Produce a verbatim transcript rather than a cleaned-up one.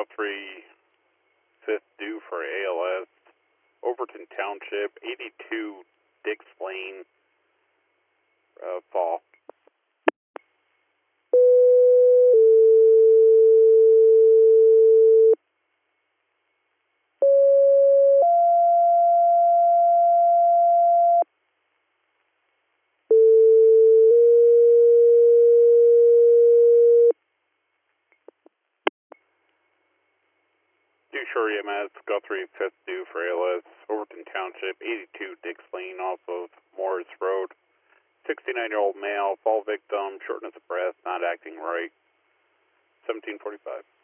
Guthrie, fifth due for A L S, Overton Township, eighty-two Dix Lane, uh, fall. Due Shore E M S, Guthrie, fifth due for A L S, Overton Township, eighty-two Dix Lane off of Morris Road. sixty-nine-year-old male, fall victim, shortness of breath, not acting right. seventeen forty-five.